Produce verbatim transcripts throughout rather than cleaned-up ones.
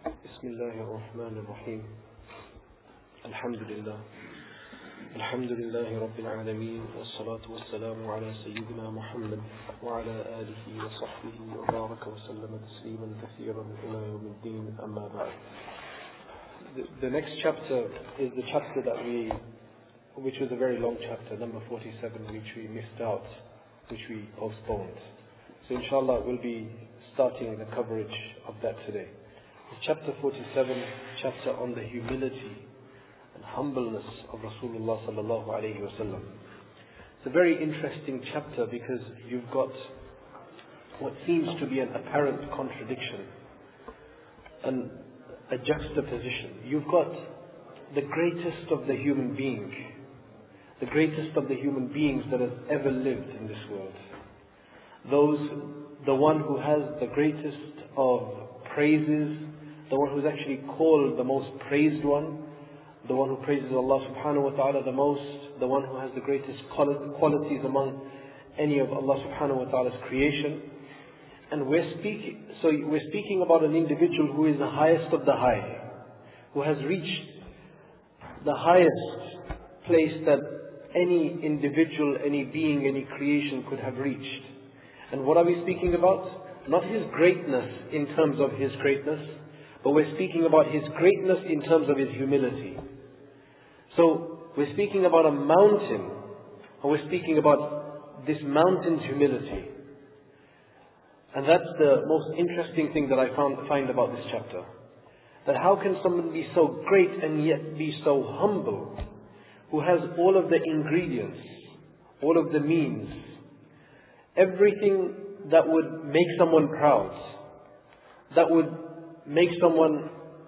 بسم الله الرحمن الرحيم الحمد لله الحمد لله رب العالمين والصلاة والسلام على سيدنا محمد وعلى آله وصحبه وبارك وسلم تسليما كثيرا إلى يوم الدين أما بعد. The, the next chapter is the chapter that we, which was a very long chapter, number forty-seven, which we missed out, which we postponed. So inshallah we'll be starting the coverage of that today. Chapter forty-seven, chapter on the humility and humbleness of Rasulullah sallallahu alayhi wa sallam. It's a very interesting chapter because you've got what seems to be an apparent contradiction and a juxtaposition. You've got the greatest of the human being, the greatest of the human beings that has ever lived in this world. Those, the one who has the greatest of praises, the one who is actually called the most praised one, the one who praises Allah subhanahu wa ta'ala the most, the one who has the greatest qualities among any of Allah subhanahu wa ta'ala's creation. And we're speaking, so we're speaking about an individual who is the highest of the high, who has reached the highest place that any individual, any being, any creation could have reached. And what are we speaking about? Not his greatness in terms of his greatness, but we're speaking about his greatness in terms of his humility. So we're speaking about a mountain, and we're speaking about this mountain's humility. And that's the most interesting thing that I found, find about this chapter. That how can someone be so great and yet be so humble, who has all of the ingredients, all of the means, everything that would make someone proud, that would make someone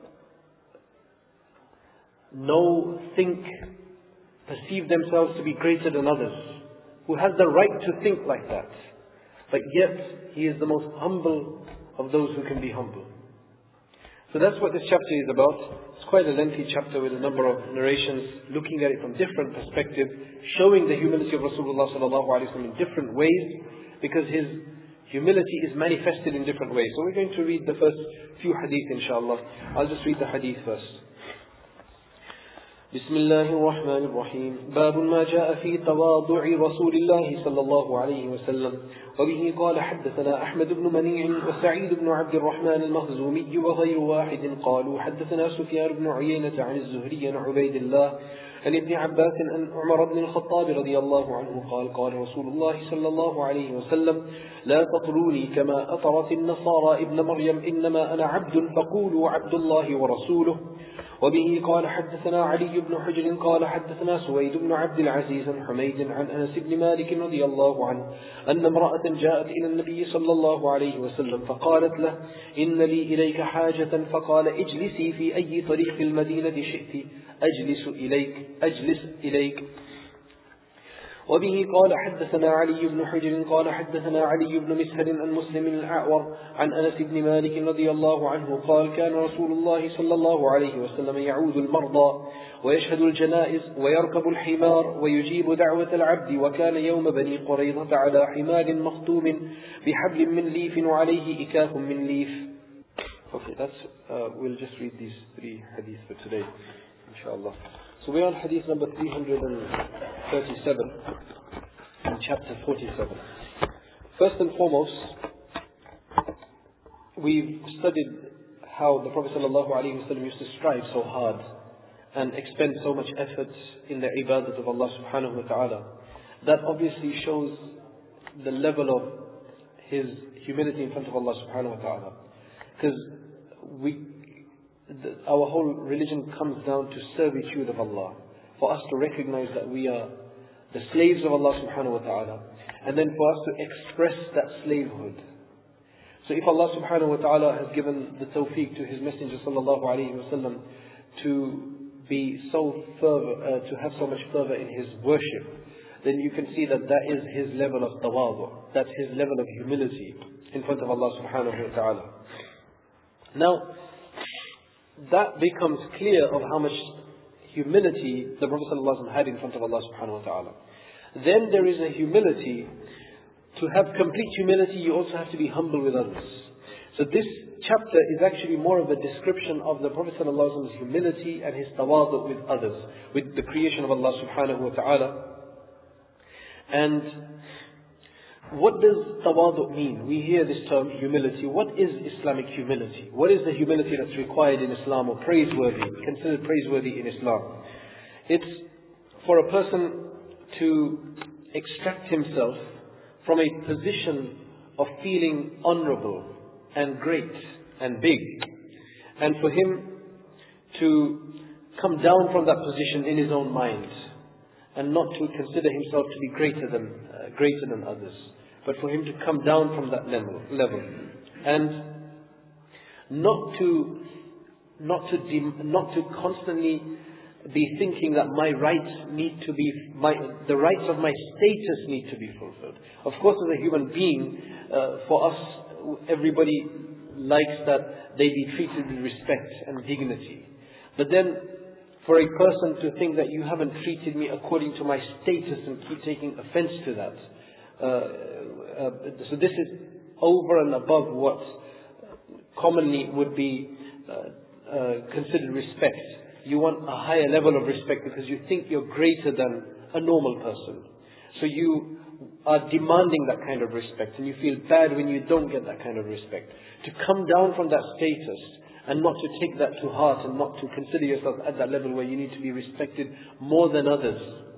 know, think, perceive themselves to be greater than others, who has the right to think like that, but yet he is the most humble of those who can be humble. So that's what this chapter is about. It's quite a lengthy chapter with a number of narrations looking at it from different perspectives, showing the humility of Rasulullah sallallahu alaihi wasallam in different ways, because his humility is manifested in different ways. So we're going to read the first few hadith inshallah. I'll just read the hadith first. بسم الله الرحمن الرحيم باب ما جاء في تواضع رسول الله صلى الله عليه وسلم وبه قال حدثنا أحمد بن منيع وسعيد بن عبد الرحمن المخزومي وغير واحد قالوا حدثنا سفيان بن عيينة عن الزهري عن عبيد الله عن ابن عباس أن عمر بن الخطاب رضي الله عنه قال قال رسول الله صلى الله عليه وسلم لا تطروني كما أطرت النصارى ابن مريم إنما أنا عبد فقولوا عبد الله ورسوله وبه قال حدثنا علي بن حجر قال حدثنا سويد بن عبد العزيز عن حميد عن أنس بن مالك رضي الله عنه أن امرأة جاءت إلى النبي صلى الله عليه وسلم فقالت له إن لي إليك حاجة فقال اجلسي في أي طريق في المدينة شئت أجلس إليك أجلس إليك وبه قال حدثنا علي بن حجر قال حدثنا علي بن مسهر عن مسلم الأعور عن أنس بن مالك رضي الله عنه قال كان رسول الله صلى الله عليه وسلم يعود المرضى ويشهد الجنائز ويركب الحمار ويجيب دعوة العبد وكان يوم بني قريظة على حمار مختوم بحبل من ليف وعليه إكاف من ليف. Okay, that's, uh, we'll just read these three hadiths for today, inshallah. So we are on hadith number three hundred thirty-seven in chapter forty-seven. First and foremost, we've studied how the Prophet ﷺ used to strive so hard and expend so much effort in the ibadat of Allah subhanahu wa ta'ala. That obviously shows the level of his humility in front of Allah subhanahu wa ta'ala. Because we The, our whole religion comes down to servitude of Allah, for us to recognize that we are the slaves of Allah subhanahu wa ta'ala, and then for us to express that slavehood. So if Allah subhanahu wa ta'ala has given the tawfiq to His Messenger sallallahu alayhi wa sallam to be so fervor, uh, to have so much fervor in his worship, then you can see that that is his level of tawadu, that's his level of humility in front of Allah subhanahu wa ta'ala. Now, that becomes clear of how much humility the Prophet ﷺ had in front of Allah subhanahu wa ta'ala. Then there is a humility. To have complete humility, you also have to be humble with others. So this chapter is actually more of a description of the Prophet ﷺ's humility and his tawadu with others, with the creation of Allah subhanahu wa ta'ala. And what does tawadu mean? We hear this term humility. What is Islamic humility? What is the humility that's required in Islam or praiseworthy, considered praiseworthy in Islam? It's for a person to extract himself from a position of feeling honorable and great and big, and for him to come down from that position in his own mind, and not to consider himself to be greater than uh, greater than others, but for him to come down from that level, level, and not to not to dem- not to constantly be thinking that my rights need to be my the rights of my status need to be fulfilled. Of course, as a human being, uh, for us, everybody likes that they be treated with respect and dignity. But then, for a person to think that you haven't treated me according to my status and keep taking offense to that, uh, uh, so this is over and above what commonly would be uh, uh, considered respect. You want a higher level of respect because you think you're greater than a normal person. So you are demanding that kind of respect, and you feel bad when you don't get that kind of respect. To come down from that status and not to take that to heart and not to consider yourself at that level where you need to be respected more than others.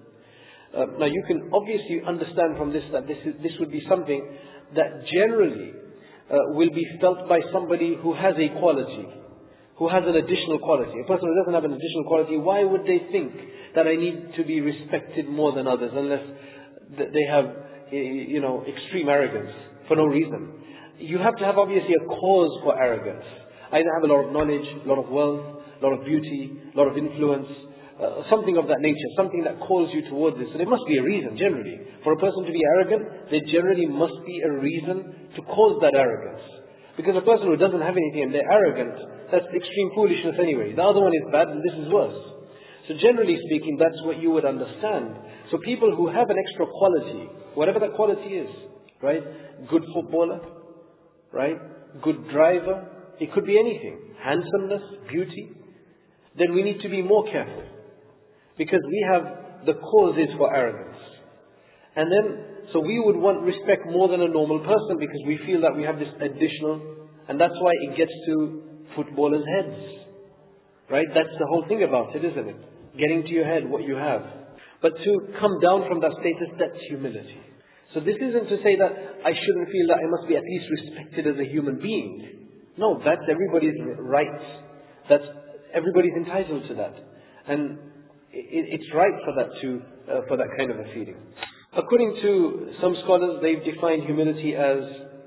Uh, now you can obviously understand from this that this, is, this would be something that generally uh, will be felt by somebody who has a quality, who has an additional quality. A person who doesn't have an additional quality, why would they think that I need to be respected more than others unless they have, you know, extreme arrogance for no reason? You have to have obviously a cause for arrogance. Either have a lot of knowledge, a lot of wealth, a lot of beauty, a lot of influence, uh, something of that nature, something that calls you towards this. And there must be a reason, generally. For a person to be arrogant, there generally must be a reason to cause that arrogance. Because a person who doesn't have anything and they're arrogant, that's extreme foolishness anyway. The other one is bad and this is worse. So generally speaking, that's what you would understand. So people who have an extra quality, whatever that quality is, right? Good footballer, right? Good driver, it could be anything. Handsomeness, beauty. Then we need to be more careful. Because we have the causes for arrogance. And then, so we would want respect more than a normal person because we feel that we have this additional, and that's why it gets to footballers' heads. Right? That's the whole thing about it, isn't it? Getting to your head what you have. But to come down from that status, that's humility. So this isn't to say that I shouldn't feel that I must be at least respected as a human being. No, that's everybody's right. That's everybody's entitled to that, and it, it's right for that to uh, for that kind of a feeling. According to some scholars, they've defined humility as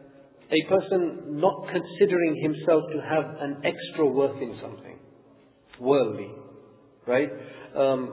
a person not considering himself to have an extra worth in something worldly, right? Um,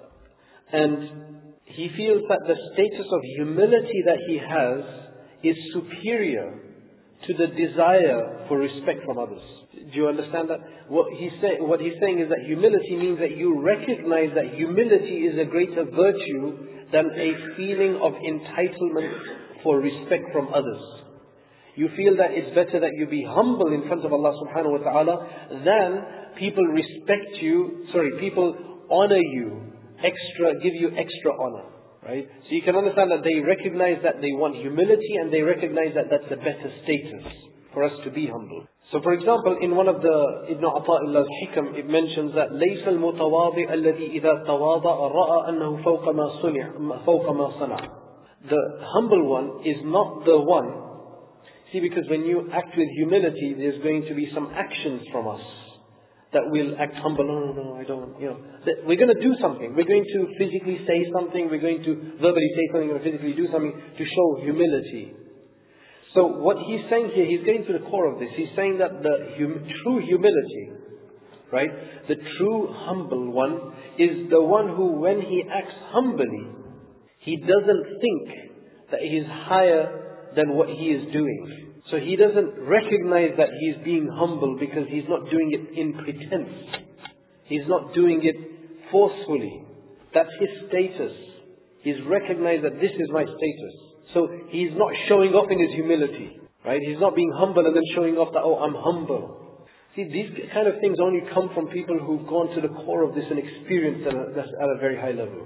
and he feels that the status of humility that he has is superior to the desire for respect from others. Do you understand that? What he's, say, what he's saying is that humility means that you recognize that humility is a greater virtue than a feeling of entitlement for respect from others. You feel that it's better that you be humble in front of Allah subhanahu wa ta'ala than people respect you, sorry, people honor you, extra, give you extra honor. Right? So you can understand that they recognize that they want humility and they recognize that that's a better status for us to be humble. So for example, in one of the Ibn Ata'illah's hikam, it mentions that لَيْسَ الْمُتَوَاضِعَ الَّذِي إِذَا تَوَاضَعَ رَأَى أَنَّهُ فَوْقَ مَا صُنِعَ فَوْقَ مَا صَنَعَ. The humble one is not the one. See, because when you act with humility, there's going to be some actions from us that will act humble. No, no, no, I don't, you know. We're going to do something. We're going to physically say something. We're going to verbally say something or physically do something to show humility. So what he's saying here, he's getting to the core of this. He's saying that the hum- true humility, right, the true humble one is the one who, when he acts humbly, he doesn't think that he's higher than what he is doing. So he doesn't recognize that he's being humble because he's not doing it in pretense. He's not doing it forcefully. That's his status. He's recognized that this is my status. So he's not showing off in his humility. Right? He's not being humble and then showing off that, oh, I'm humble. See, these kind of things only come from people who've gone to the core of this and experienced that that's at a very high level.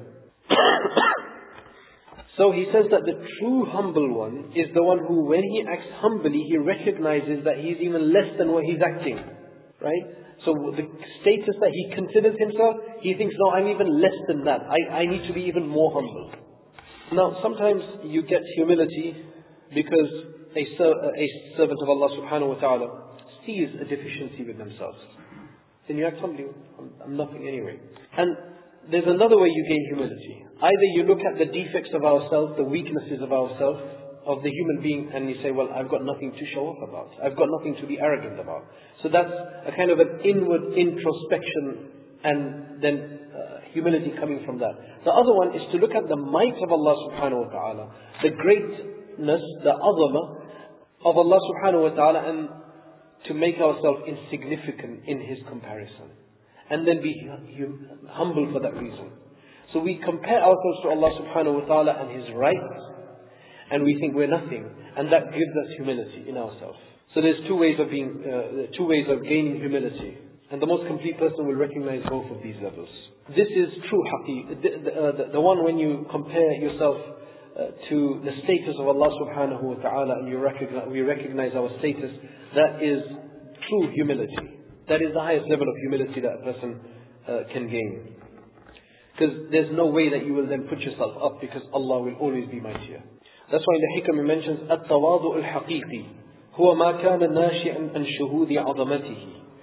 So he says that the true humble one is the one who, when he acts humbly, he recognizes that he's even less than what he's acting. Right? So the status that he considers himself, he thinks, no, I'm even less than that. I, I need to be even more humble. Now, sometimes you get humility because a, ser- a servant of Allah subhanahu wa ta'ala sees a deficiency with themselves. Then you act humbly, I'm, I'm nothing anyway. And there's another way you gain humility. Either you look at the defects of ourselves, the weaknesses of ourselves, of the human being, and you say, well, I've got nothing to show off about. I've got nothing to be arrogant about. So that's a kind of an inward introspection and then uh, humility coming from that. The other one is to look at the might of Allah subhanahu wa ta'ala, the greatness, the azama of Allah subhanahu wa ta'ala, and to make ourselves insignificant in His comparison. And then be hum- humble for that reason. So we compare ourselves to Allah subhanahu wa ta'ala and His rights, and we think we're nothing, and that gives us humility in ourselves. So there's two ways of being, uh, two ways of gaining humility, and the most complete person will recognize both of these levels. This is true haqi, the, the, uh, the, the one when you compare yourself uh, to the status of Allah subhanahu wa ta'ala, and you recognize, we recognize our status, that is true humility. That is the highest level of humility that a person uh, can gain. Because there's no way that you will then put yourself up, because Allah will always be mightier. That's why in the hikam he mentions التواضع الحقيقي هو ما كان ناشئا عن شهود عظمته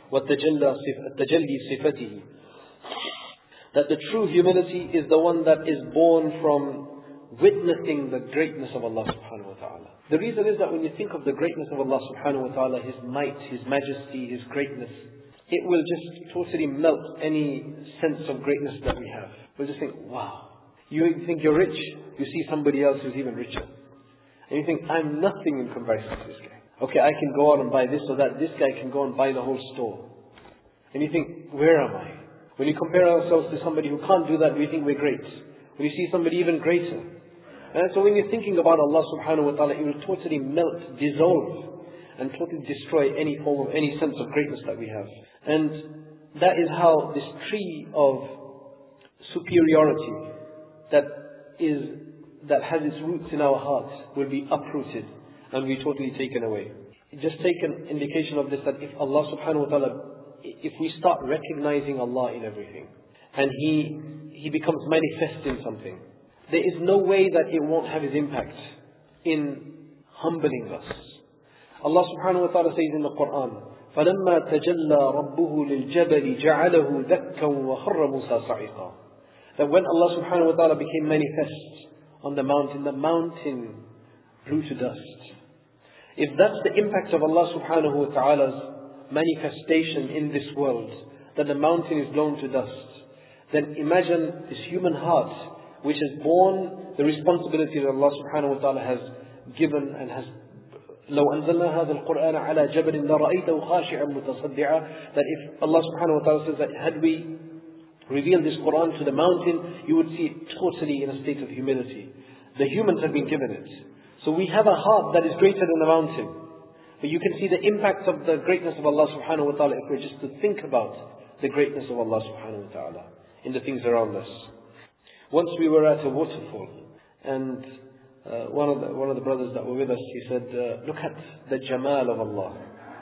والتجلي صفته. That the true humility is the one that is born from witnessing the greatness of Allah subhanahu wa ta'ala. The reason is that when you think of the greatness of Allah subhanahu wa ta'ala, His might, His majesty, His greatness, it will just totally melt any sense of greatness that we have. We'll just think, wow. You think you're rich, you see somebody else who's even richer. And you think, I'm nothing in comparison to this guy. Okay, I can go out and buy this or that. This guy can go and buy the whole store. And you think, where am I? When you compare ourselves to somebody who can't do that, we think we're great. When you see somebody even greater. And so when you're thinking about Allah subhanahu wa ta'ala, it will totally melt, dissolve, and totally destroy any form of, any sense of greatness that we have. And that is how this tree of superiority that is that has its roots in our hearts will be uprooted and be totally taken away. Just take an indication of this, that if Allah subhanahu wa ta'ala, if we start recognizing Allah in everything, and He He becomes manifest in something, there is no way that it won't have His impact in humbling us. Allah subhanahu wa ta'ala says in the Quran, فَلَمَّا تَجَلَّى رَبُّهُ لِلْجَبَلِ جَعَلَهُ دَكًّا وَخَرَّ مُوسَى صَعِقًا. That when Allah subhanahu wa ta'ala became manifest on the mountain, the mountain blew to dust. If that's the impact of Allah subhanahu wa ta'ala's manifestation in this world, that the mountain is blown to dust, then imagine this human heart which has borne the responsibility that Allah subhanahu wa ta'ala has given and has لو أنزلنا هذا القرآن على جبل لرأيته خاشعا متصدعا. That if Allah subhanahu wa ta'ala says that had we revealed this Quran to the mountain, you would see it totally in a state of humility. The humans have been given it. So we have a heart that is greater than the mountain. But you can see the impact of the greatness of Allah subhanahu wa ta'ala if we're just to think about the greatness of Allah subhanahu wa ta'ala in the things around us. Once we were at a waterfall, and uh, one of the one of the brothers that were with us, he said, uh, look at the jamal of Allah.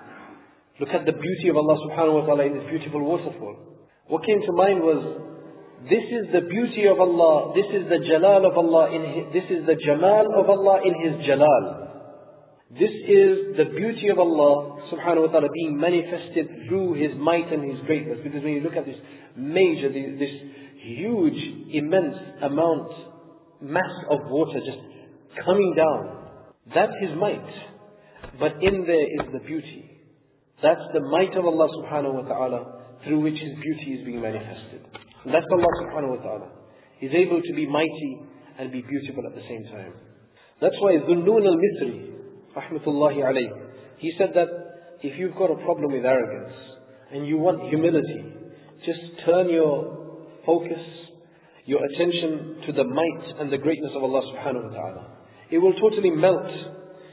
Look at the beauty of Allah subhanahu wa ta'ala in this beautiful waterfall. What came to mind was, this is the beauty of Allah, this is the jalal of Allah, in his, this is the jamal of Allah in His jalal. This is the beauty of Allah subhanahu wa ta'ala being manifested through His might and His greatness. Because when you look at this major, this, this huge, immense amount, mass of water just coming down, that's His might. But in there is the beauty. That's the might of Allah subhanahu wa ta'ala through which His beauty is being manifested. And that's Allah subhanahu wa ta'ala. He's able to be mighty and be beautiful at the same time. That's why Dhunnun al-Misri, rahmatullahi alayhi, he said that if you've got a problem with arrogance and you want humility, just turn your focus, your attention to the might and the greatness of Allah subhanahu wa ta'ala. It will totally melt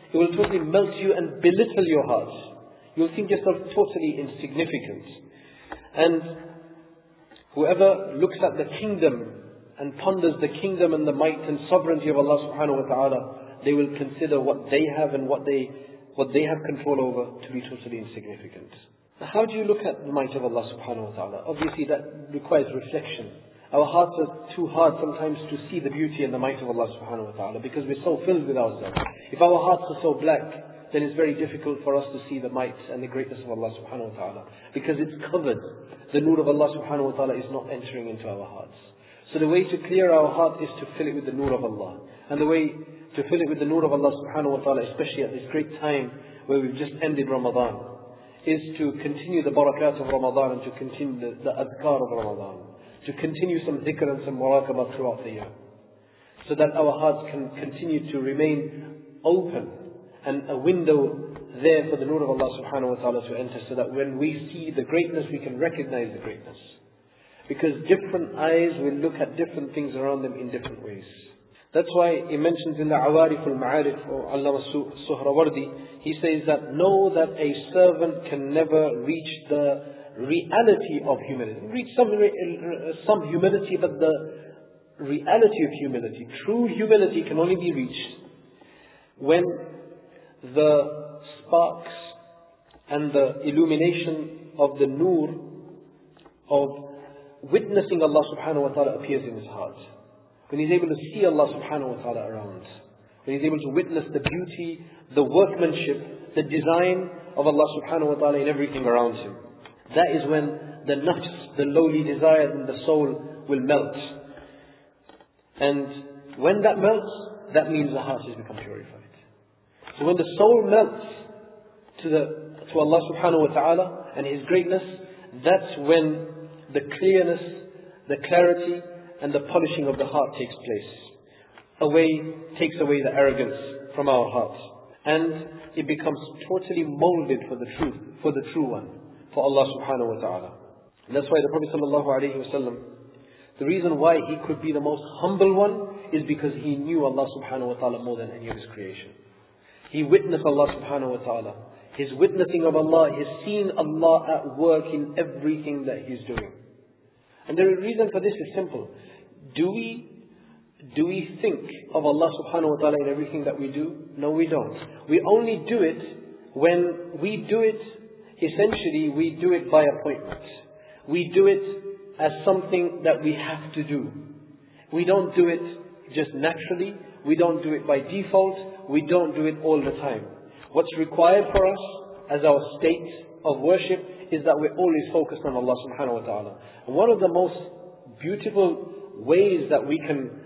it will totally melt you and belittle your heart. You'll think yourself totally insignificant. And whoever looks at the kingdom and ponders the kingdom and the might and sovereignty of Allah subhanahu wa ta'ala, they will consider what they have and what they what they have control over to be totally insignificant. Now, how do you look at the might of Allah subhanahu wa ta'ala? Obviously that requires reflection. Our hearts are too hard sometimes to see the beauty and the might of Allah subhanahu wa ta'ala because we're so filled with ourselves. If our hearts are so black, then it's very difficult for us to see the might and the greatness of Allah subhanahu wa ta'ala because it's covered. The nur of Allah subhanahu wa ta'ala is not entering into our hearts. So the way to clear our heart is to fill it with the nur of Allah. And the way to fill it with the nur of Allah subhanahu wa ta'ala, especially at this great time where we've just ended Ramadan, is to continue the barakat of Ramadan and to continue the, the adhkar of Ramadan. To continue some dhikr and some muraqabah throughout the year. So that our hearts can continue to remain open and a window there for the nur of Allah subhanahu wa ta'ala to enter, so that when we see the greatness, we can recognize the greatness. Because different eyes will look at different things around them in different ways. That's why he mentions in the Awarif al-Ma'arif or Allama Suhrawardi, he says that know that a servant can never reach the reality of humility. Reach some, some humility, but the reality of humility, true humility can only be reached when the sparks and the illumination of the nur of witnessing Allah subhanahu wa ta'ala appears in his heart. When he's able to see Allah subhanahu wa ta'ala around. When he's able to witness the beauty, the workmanship, the design of Allah subhanahu wa ta'ala in everything around him. That is when the nafs, the lowly desire in the soul will melt. And when that melts, that means the heart has become purified. So when the soul melts to the to Allah subhanahu wa ta'ala and His greatness, that's when the clearness, the clarity and the polishing of the heart takes place. Away, takes away the arrogance from our hearts. And it becomes totally molded for the truth, for the true one, for Allah subhanahu wa ta'ala. And that's why the Prophet sallallahu alayhi wa sallam, the reason why he could be the most humble one is because he knew Allah subhanahu wa ta'ala more than any of his creation. He witnessed Allah subhanahu wa ta'ala. His witnessing of Allah, he's seen Allah at work in everything that he's doing. And the reason for this is simple. Do we do we think of Allah subhanahu wa ta'ala in everything that we do? No, we don't. We only do it when we do it, essentially we do it by appointment. We do it as something that we have to do. We don't do it just naturally. We don't do it by default. We don't do it all the time. What's required for us as our state of worship is that we're always focused on Allah subhanahu wa ta'ala. And one of the most beautiful ways that we can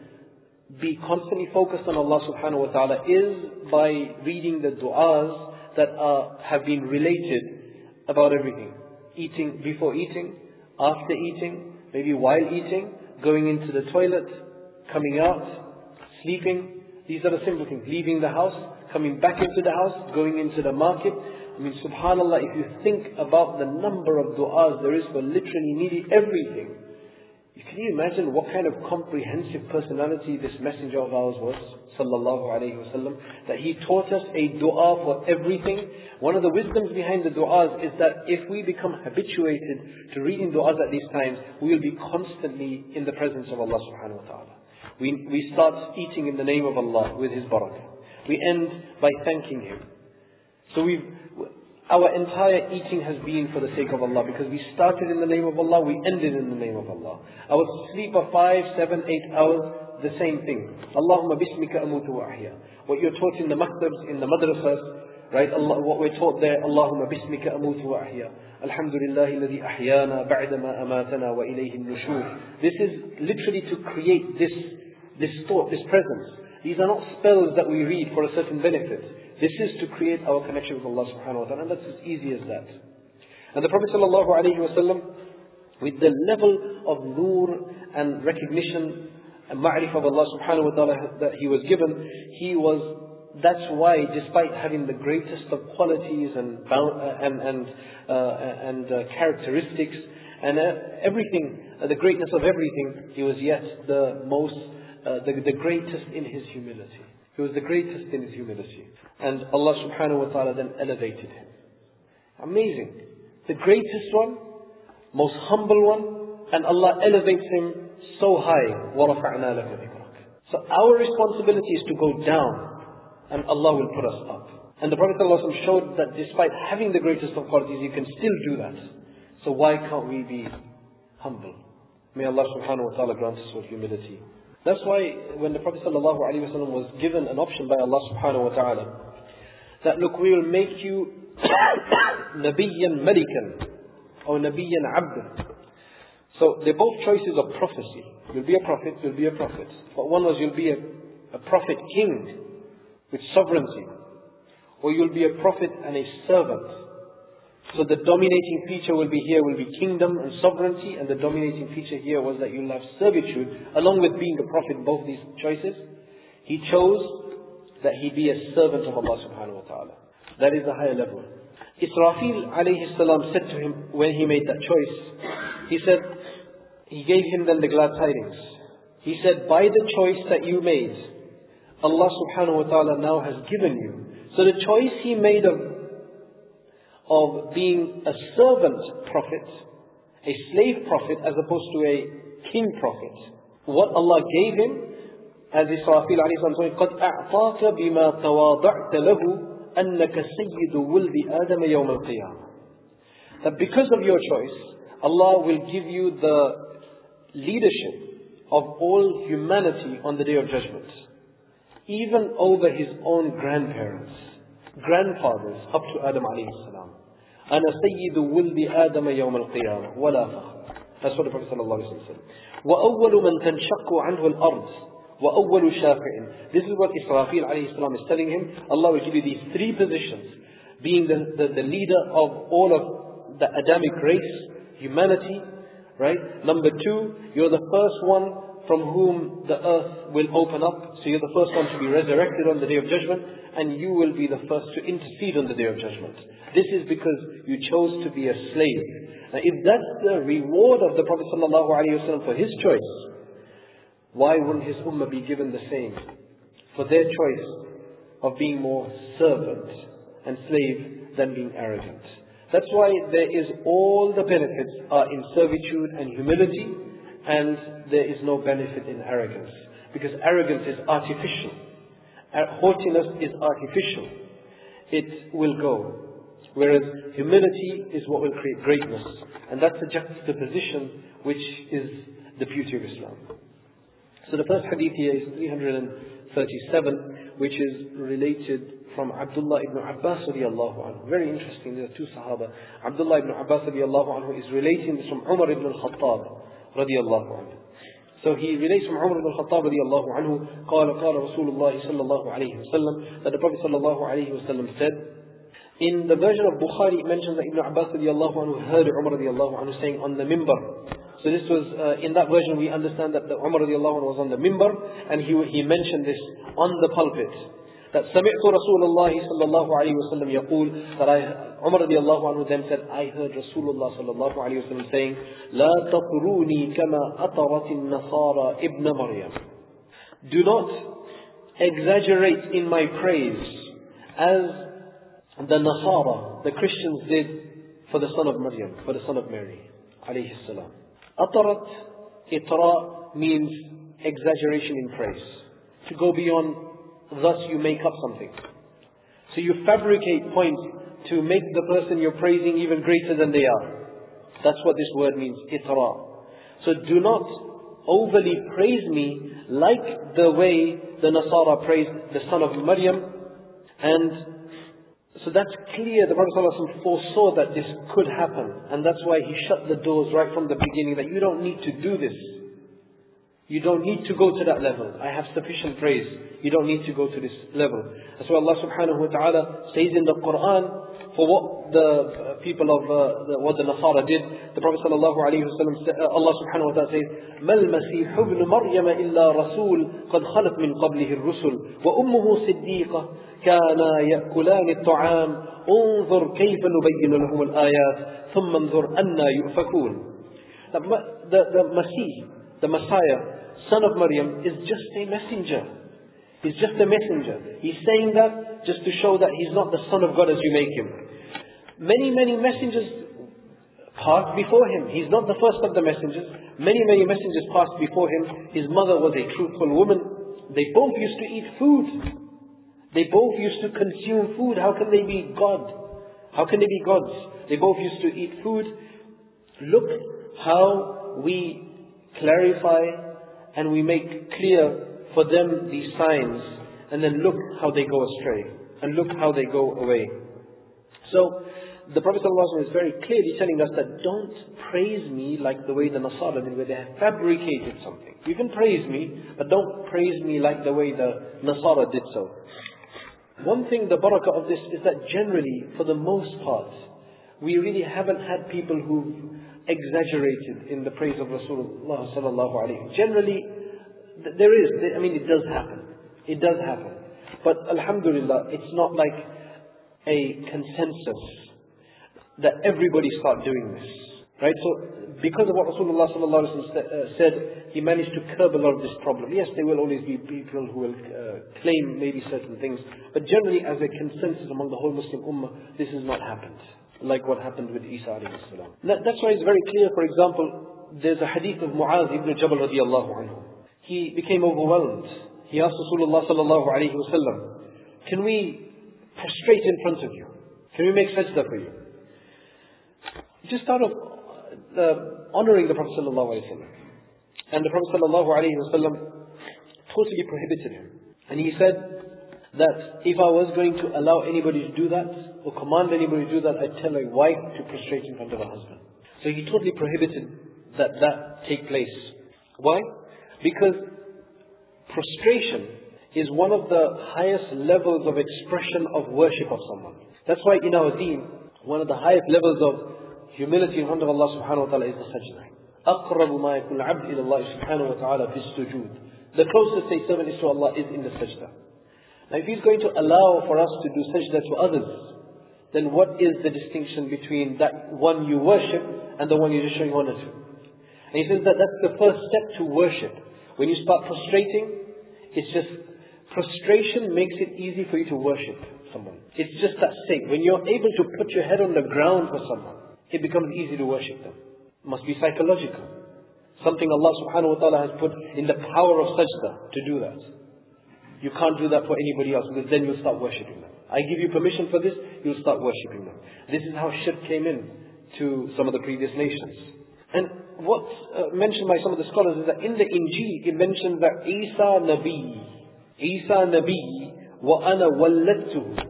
be constantly focused on Allah subhanahu wa ta'ala is by reading the du'as that are, have been related about everything. Eating, before eating, after eating, maybe while eating, going into the toilet, coming out, sleeping. These are the simple things. Leaving the house, coming back into the house, going into the market. I mean, subhanAllah, if you think about the number of du'as there is for literally nearly everything, can you imagine what kind of comprehensive personality this messenger of ours was, sallallahu alayhi wa sallam, that he taught us a dua for everything. One of the wisdoms behind the du'as is that if we become habituated to reading du'as at these times, we will be constantly in the presence of Allah subhanahu wa ta'ala. We, we start eating in the name of Allah with His barakah. We end by thanking Him. So we've Our entire eating has been for the sake of Allah, because we started in the name of Allah, we ended in the name of Allah. Our sleep of five, seven, eight hours, the same thing. Allahumma bismika amutu wa ahya. What you're taught in the maktabs, in the madrasas, right? Allah, what we're taught there, Allahumma bismika amutu wa ahya. Alhamdulillahi alladhi ahyana ba'dama amatana wa ilayhi nushur. This is literally to create this, this thought, this presence. These are not spells that we read for a certain benefit. This is to create our connection with Allah subhanahu wa ta'ala, and that's as easy as that. And the Prophet sallallahu alayhi wa sallam, with the level of nur and recognition and ma'rif of Allah subhanahu wa ta'ala that he was given, he was, that's why despite having the greatest of qualities and and and, uh, and uh, characteristics and uh, everything, uh, the greatness of everything, he was yet the most, uh, the, the greatest in his humility. He was the greatest in his humility. And Allah subhanahu wa ta'ala then elevated him. Amazing. The greatest one, most humble one, and Allah elevates him so high. وَرَفَعْنَا لَكَ ذِكْرَكَ. So our responsibility is to go down, and Allah will put us up. And the Prophet ﷺ showed that despite having the greatest of qualities, you can still do that. So why can't we be humble? May Allah subhanahu wa ta'ala grant us with humility. That's why when the Prophet ﷺ was given an option by Allah subhanahu wa ta'ala, that look, we will make you Nabiyyan Malikan or Nabiyyan Abdan. So they're both choices of prophecy. You'll be a prophet, you'll be a prophet. But one was you'll be a, a prophet king with sovereignty. Or you'll be a prophet and a servant. So the dominating feature will be here will be kingdom and sovereignty, and the dominating feature here was that you'll have servitude along with being a prophet, both these choices. He chose that he be a servant of Allah subhanahu wa ta'ala. That is the higher level. Israfil alayhi salam said to him when he made that choice, he said, he gave him then the glad tidings. He said, by the choice that you made, Allah subhanahu wa ta'ala now has given you. So the choice he made of, of being a servant prophet, a slave prophet, as opposed to a king prophet, what Allah gave him, as Israfil alayhi salam said, قَدْ أَعْطَاكَ بِمَا تَوَاضَعْتَ لَهُ أَنَّكَ سَيِّدُ وُلْدِ آدَمَ يَوْمَ الْقِيَامَةِ. That because of your choice, Allah will give you the leadership of all humanity on the Day of Judgment. Even over his own grandparents, grandfathers, up to Adam alayhi salam. أَنَا سَيِّدُ وُلْدِ آدَمَ يَوْمَ الْقِيَامَةِ وَلَا فَخْرٍ. That's what the Prophet sallallahu alayhi wa sallam said. وَأَوَّلُ مَنْ تَنْشَقُّ عَنْهُ الْأَرْضِ وَأَوَّلُ شَافِعٍ. This is what Israfil alayhi salam is telling him. Allah will give you these three positions. Being the, the, the leader of all of the Adamic race, humanity, right? Number two, you're the first one from whom the earth will open up. So you're the first one to be resurrected on the Day of Judgment, and you will be the first to intercede on the Day of Judgment. This is because you chose to be a slave. Now if that's the reward of the Prophet ﷺ for his choice, why wouldn't his ummah be given the same for their choice of being more servant and slave than being arrogant? That's why there is all the benefits are in servitude and humility, and there is no benefit in arrogance. Because arrogance is artificial. Haughtiness is artificial. It will go. Whereas humility is what will create greatness. And that's the juxtaposition which is the beauty of Islam. So the first hadith here is three hundred thirty-seven, which is related from Abdullah ibn Abbas radiallahu anhu. Very interesting, there are two Sahaba. Abdullah ibn Abbas radiallahu anhu is relating this from Umar ibn al-Khattab radiallahu anhu. So he relates from Umar ibn al-Khattab radiallahu anhu, قال قال رسول الله صلى الله عليه وسلم, that the Prophet صلى الله عليه وسلم said, in the version of Bukhari it mentions that Ibn Abbas radiallahu anhu heard Umar radiallahu anhu saying on the mimbar. So this was, uh, in that version we understand that the Umar radiallahu anhu was on the mimbar, and he, he mentioned this on the pulpit. That سمعت رسول الله صلى الله عليه وسلم يقول, that I, Umar radiallahu anhu then said, I heard Rasulullah صلى الله عليه وسلم saying, لا تطروني كما أطرت النصارى ابن مريم. Do not exaggerate in my praise as the Nasara, the Christians did for the son of Maryam, for the son of Mary alayhi salam. Atarat, itra means exaggeration in praise. To go beyond, thus you make up something. So you fabricate points to make the person you're praising even greater than they are. That's what this word means, itra. So do not overly praise me like the way the Nasara praised the son of Maryam. And so that's clear. The Prophet ﷺ foresaw that this could happen. And that's why he shut the doors right from the beginning, that you don't need to do this. You don't need to go to that level. I have sufficient praise. You don't need to go to this level. That's why Allah subhanahu wa ta'ala says in the Quran, for what the people of uh, the, what the Nasara did, the Prophet sallallahu alayhi wa sallam, uh, Allah subhanahu wa ta'ala says, مَا الْمَسِيحُ ابْنُ مَرْيَمَ إِلَّا رَسُولٌ قَدْ خَلَتْ مِنْ قَبْلِهِ الرُّسُلُ وَأُمُّهُ صِدِّيقَةٌ كَانَا يَأْكُلَانِ الطَّعَامَ انظُرْ كَيْفَ نُبَيِّنُ لَهُمُ الْآيَاتِ ثُمَّ انظُرْ أَنَّا يُؤْفَكُونَ. The, the, the Masih, the Messiah, son of Maryam, is just a messenger. He's just a messenger. He's saying that just to show that he's not the son of God as you make him. Many, many messengers passed before him. He's not the first of the messengers. Many, many messengers passed before him. His mother was a truthful woman. They both used to eat food. They both used to consume food. How can they be God? How can they be gods? They both used to eat food. Look how we clarify and we make clear for them these signs, and then look how they go astray, and look how they go away. So the Prophet ﷺ is very clearly telling us that don't praise me like the way the Nasara did, where they have fabricated something. You can praise me, but don't praise me like the way the Nasara did so. One thing, the barakah of this, is that generally, for the most part, we really haven't had people who've exaggerated in the praise of Rasulullah sallallahu alaihi wasallam. Generally, th- there is, I mean, it does happen. It does happen. But alhamdulillah, it's not like a consensus that everybody start doing this. Right? So, because of what Rasulullah sallallahu alaihi wasallam said, he managed to curb a lot of this problem. Yes, there will always be people who will uh, claim maybe certain things, but generally as a consensus among the whole Muslim ummah, this has not happened. Like what happened with Isa alayhi salam. That's why it's very clear, for example, there's a hadith of Mu'adh ibn Jabal radiallahu anhu. He became overwhelmed. He asked Rasulullah sallallahu alayhi wa sallam, can we prostrate in front of you? Can we make sajda for you? Just out of uh, honoring the Prophet sallallahu alayhi wa sallam. And the Prophet sallallahu alayhi wa sallam totally prohibited him. And he said that if I was going to allow anybody to do that, or command anybody to do that, I'd tell a wife to prostrate in front of her husband. So he totally prohibited that that take place. Why? Because prostration is one of the highest levels of expression of worship of someone. That's why in our deen, one of the highest levels of humility in front of Allah subhanahu wa ta'ala is the sajda. أَقْرَبُ مَا يَكُنْ الْعَبْدِ إِلَى اللَّهِ سُبْحَانَهُ وَتَعَالَى فِي السُّجُودِ. The closest a servant is to Allah is in the sajda. Now if he's going to allow for us to do sajda to others, then what is the distinction between that one you worship and the one you're just showing honor to? And he says that that's the first step to worship. When you start prostrating, it's just, prostration makes it easy for you to worship someone. It's just that sake. When you're able to put your head on the ground for someone, it becomes easy to worship them. It must be psychological. Something Allah subhanahu wa ta'ala has put in the power of sajda to do that. You can't do that for anybody else, because then you'll start worshipping them. I give you permission for this, you'll start worshipping them. This is how shirk came in to some of the previous nations. And what's uh, mentioned by some of the scholars is that in the Injil, it mentions that Isa Nabi, Isa Nabi, wa ana walladtuhu.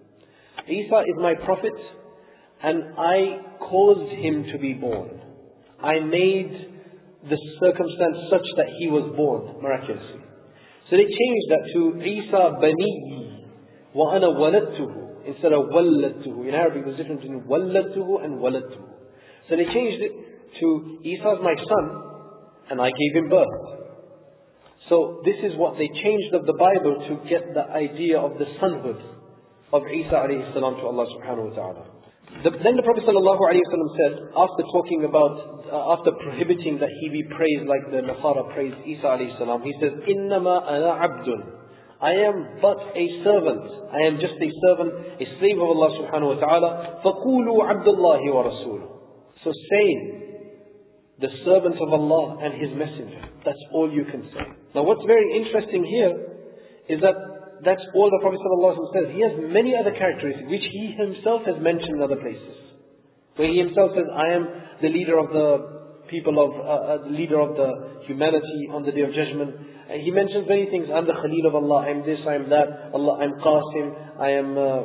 Isa is my prophet, and I caused him to be born. I made the circumstance such that he was born, miraculously. So they changed that to Isa Bani, wa ana waladtuhu, instead of walladtuhu. In Arabic, there's a difference between walladtuhu and waladtuhu. So they changed it to Isa is my son, and I gave him birth. So this is what they changed of the Bible to get the idea of the sonhood of Isa alayhi salam to Allah subhanahu wa ta'ala. The, then the Prophet sallallahu alayhi wa sallam said, after talking about, uh, after prohibiting that he be praised like the Nasara praised Isa alayhi salam, he says, إِنَّمَا أَنَا عَبْدٌ. I am but a servant. I am just a servant, a slave of Allah subhanahu wa ta'ala. فَقُولُوا عَبْدُ اللَّهِ وَرَسُولُهُ. So say, the servant of Allah and His Messenger. That's all you can say. Now what's very interesting here is that that's all the Prophet ﷺ says. He has many other characteristics which he himself has mentioned in other places. Where he himself says, I am the leader of the people of, uh, uh, the leader of the humanity on the Day of Judgment. And he mentions many things. I'm the Khalil of Allah, I'm this, I'm that. Allah, I'm Qasim, I am uh,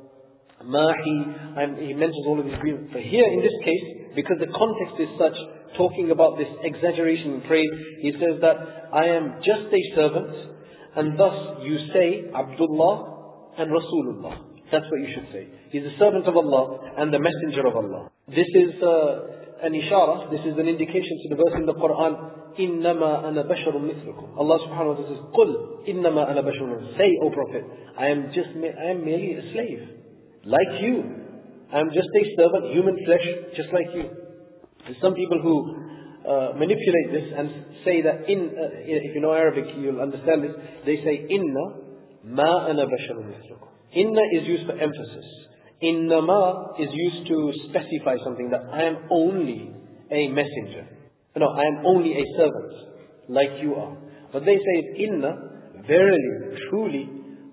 Mahi. I'm, he mentions all of these people. But here in this case, because the context is such, talking about this exaggeration in praise, he says that I am just a servant, and thus you say Abdullah and Rasulullah. That's what you should say. He's a servant of Allah and the messenger of Allah. This is uh, an ishara, this is an indication to the verse in the Quran, إِنَّمَا أَنَا بَشَرٌ مِثْلُكُمْ. Allah subhanahu wa ta'ala says, قُلْ إِنَّمَا أَنَا بَشَرٌ. Say, O Prophet, I am just I am merely a slave, like you. I am just a servant, human flesh, just like you. There's some people who uh, manipulate this and say that in, uh, if you know Arabic, you'll understand this. They say, Inna ma ana basharun mithlukum. Inna is used for emphasis. Inna ma is used to specify something, that I am only a messenger. No, I am only a servant, like you are. What they say is, Inna, verily, truly,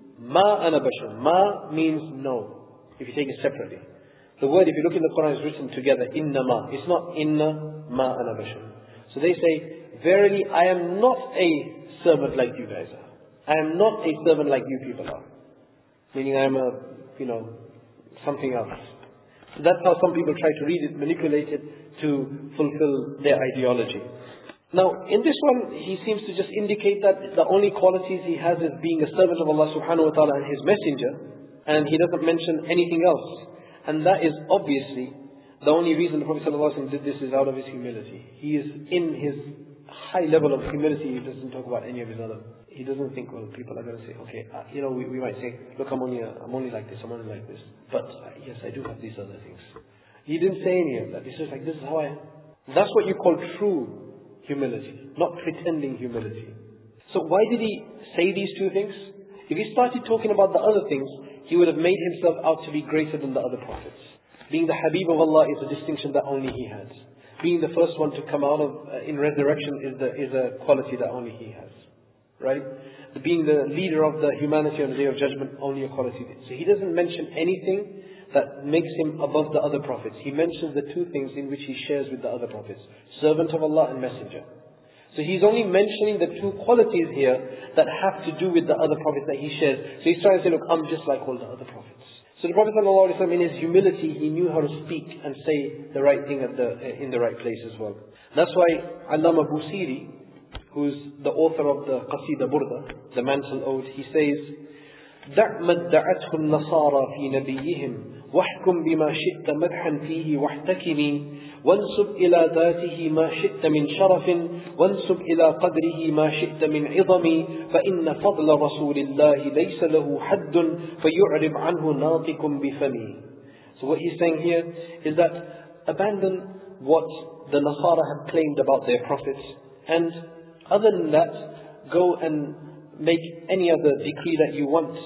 ma ana basharun. Ma means no, if you take it separately. The word, if you look in the Quran, is written together, inna ma. It's not inna ma ana bashar. So they say, verily, I am not a servant like you guys are. I am not a servant like you people are. Meaning I am a, you know, something else. So that's how some people try to read it, manipulate it to fulfill their ideology. Now, in this one, he seems to just indicate that the only qualities he has is being a servant of Allah subhanahu wa ta'ala and His messenger, and he doesn't mention anything else. And that is obviously the only reason the Prophet ﷺ did this is out of his humility. He is in his high level of humility. He doesn't talk about any of his other. He doesn't think, well, people are going to say, okay, uh, you know, we, we might say, look, I'm only, a, I'm only like this, I'm only like this. But uh, yes, I do have these other things. He didn't say any of that. He's just like, this is how I am. That's what you call true humility, not pretending humility. So why did he say these two things? If he started talking about the other things, he would have made himself out to be greater than the other prophets. Being the Habib of Allah is a distinction that only he has. Being the first one to come out of uh, in resurrection is the is a quality that only he has. Right? Being the leader of the humanity on the Day of Judgment, only a quality. So he doesn't mention anything that makes him above the other prophets. He mentions the two things in which he shares with the other prophets: servant of Allah and messenger. So he's only mentioning the two qualities here that have to do with the other prophets that he shares. So he's trying to say, look, I'm just like all the other prophets. So the Prophet ﷺ, in his humility, he knew how to speak and say the right thing at the, in the right place as well. That's why Allama Busiri, who's the author of the Qasida Burda, the Mantle Ode, he says, دع ما ادعته النصارى في نبيهم واحكم بما شئت مدحا فيه واحتكمي وانسب إلى ذاته ما شئت من شرف وانسب إلى قدره ما شئت من عظم فإن فضل رسول الله ليس له حد فيعرب عنه ناطق بفمه. So what he's saying here is that abandon what the Nasara have claimed about their prophets, and other than that, go and make any other decree that you want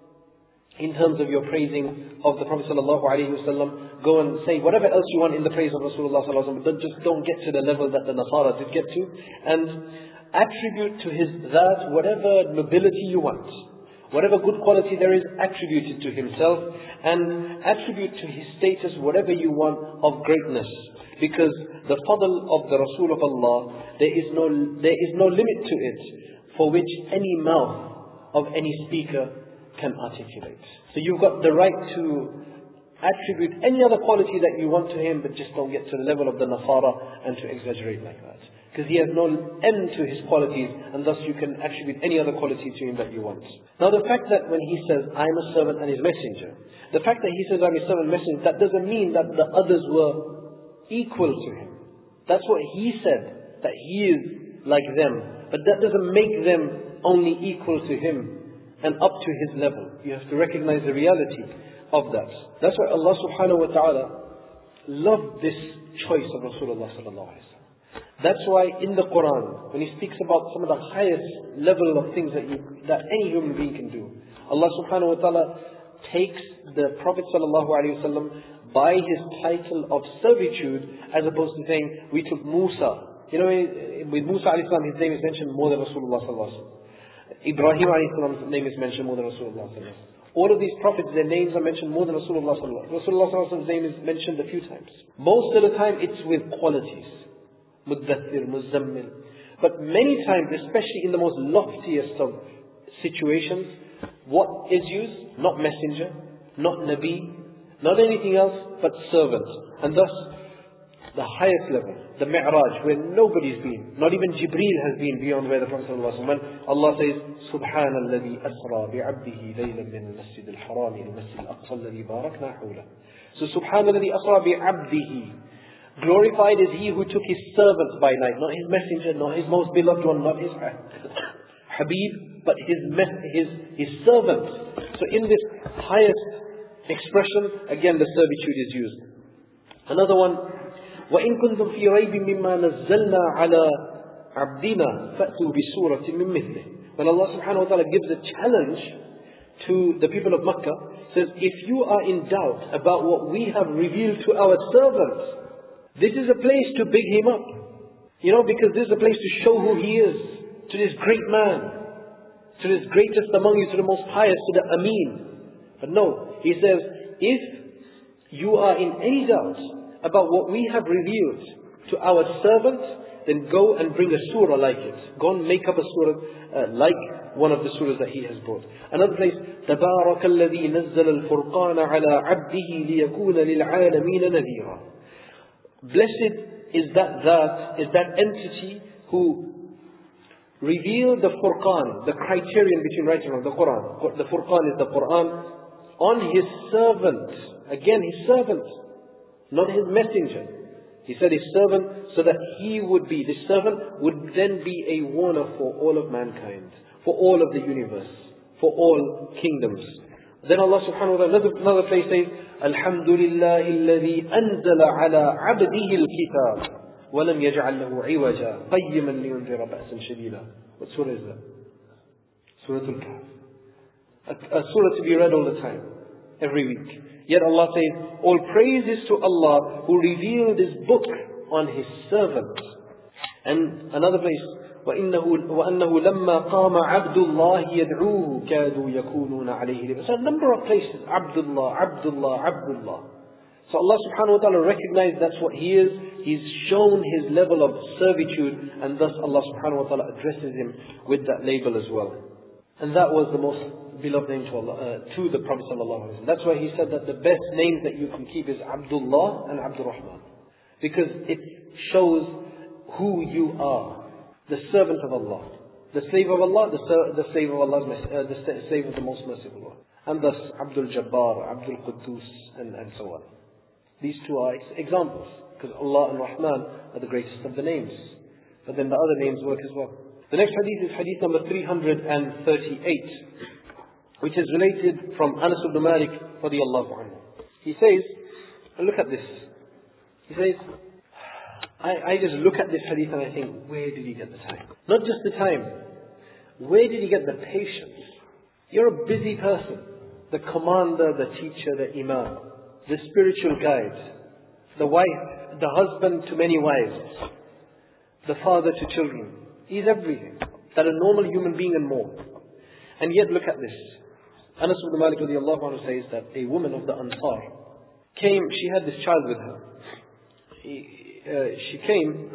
in terms of your praising of the Prophet sallallahu alaihi wasallam. Go and say whatever else you want in the praise of Rasulullah sallallahu alaihi wasallam, but just don't get to the level that the Nasara did get to, and attribute to his that whatever nobility you want, whatever good quality there is, attribute it to himself, and attribute to his status whatever you want of greatness, because the fadl of the Rasul of Allah, there is no there is no limit to it for which any mouth of any speaker can articulate. So you've got the right to attribute any other quality that you want to him, but just don't get to the level of the Nasara and to exaggerate like that. Because he has no end to his qualities, and thus you can attribute any other quality to him that you want. Now the fact that when he says, I am a servant and his messenger, the fact that he says, I am a servant and messenger, that doesn't mean that the others were equal to him. That's what he said, that he is like them. But that doesn't make them only equal to him and up to his level. You have to recognize the reality of that. That's why Allah subhanahu wa ta'ala loved this choice of Rasulullah sallallahu alaihi wasallam. That's why in the Quran, when he speaks about some of the highest level of things that you, that any human being can do, Allah subhanahu wa ta'ala takes the Prophet sallallahu alaihi wasallam by his title of servitude, as opposed to saying, we took Musa. You know, with Musa alayhi salam, his name is mentioned more than Rasulullah sallallahu alaihi wasallam. Ibrahim alayhi salam's name is mentioned more than Rasulullah sallallahu alaihi wasallam. All of these prophets, their names are mentioned more than Rasulullah sallallahu alaihi wasallam. Rasulullah sallallahu alaihi wasallam's name is mentioned a few times. Most of the time it's with qualities. Muddathir, Muzammil. But many times, especially in the most loftiest of situations, what is used? Not messenger, not Nabi, not anything else but servant. And thus, the highest level, the Mi'raj, where nobody's been, not even Jibreel has been beyond where the Prophet ﷺ went. Allah says, سبحان الذي أسرى بعبده ليلا من المسجد الحرام إلى المسجد الأقصى الذي باركنا حوله. So سبحان الذي أسرى بعبده. Glorified is he who took his servant by night, not his messenger, not his most beloved one, not his Habib, but his his his servant. So in this highest expression, again the servitude is used. Another one, وَإِن كُنْتُمْ فِي رَيْبٍ مِّمَّا نَزَّلْنَا عَلَى عَبْدِنَا فَأْتُوا بِسُورَةٍ مِّن مِّثْلِهِ. When Allah subhanahu wa ta'ala gives a challenge to the people of Makkah, says, if you are in doubt about what we have revealed to our servants, this is a place to big him up. You know, because this is a place to show who he is, to this great man, to this greatest among you, to the most highest, to the Ameen. But no, he says, if you are in any doubt about what we have revealed to our servants, then go and bring a surah like it. Go and make up a surah uh, like one of the surahs that he has brought. Another place, تَبَارَكَ الَّذِي نَزَّلَ الْفُرْقَانَ عَلَىٰ عَبْدِهِ لِيَكُونَ لِلْعَالَمِينَ نَذِيرًا. Blessed is that that is that entity who revealed the Furqan, the criterion between right and wrong, the Quran. The Furqan is the Quran on his servant. Again, his servant, not his messenger. He said his servant, so that he would be, this servant would then be a warner for all of mankind, for all of the universe, for all kingdoms. Then Allah subhanahu wa ta'ala, another, another place says, Alhamdulillahi alladhi anzala ala abdihi al-kitab, walam yaj'al lahu iwaja, qayyiman liyunzira ba'san shadida. What surah is that? Surah Al-Kahf. A, a surah to be read all the time, every week. Yet Allah says, all praise is to Allah who revealed His book on His servant. And another place, وَإِنَّهُ, وَأَنَّهُ لَمَّا قَامَ عَبْدُ اللَّهِ يَدْعُوهُ كَادُوا يَكُونُونَ عَلَيْهِ لِبَاسًا. So a number of places, Abdullah, Abdullah, Abdullah. So Allah subhanahu wa ta'ala recognized that's what He is. He's shown His level of servitude, and thus Allah subhanahu wa ta'ala addresses Him with that label as well. And that was the most beloved name to Allah, uh, to the Prophet sallallahu alaihi wasallam. That's why he said that the best names that you can keep is Abdullah and Abdul Rahman, because it shows who you are, the servant of Allah, the slave of Allah, the, ser- the slave of Allah's, uh, the slave of the most merciful one. And thus Abdul Jabbar, Abdul Quddus, and, and so on. These two are ex- examples, because Allah and Rahman are the greatest of the names. But then the other names work as well. The next hadith is hadith number three hundred thirty-eight, which is related from Anas ibn Malik radiyallahu anhu. He says, look at this. He says, I, I just look at this hadith and I think, where did he get the time? Not just the time, where did he get the patience? You're a busy person. The commander, the teacher, the imam, the spiritual guide, the wife, the husband to many wives, the father to children. He's everything that a normal human being and more. And yet look at this. Anas ibn Malik radiyallahu anhu says that a woman of the Ansar came, she had this child with her. He, uh, she came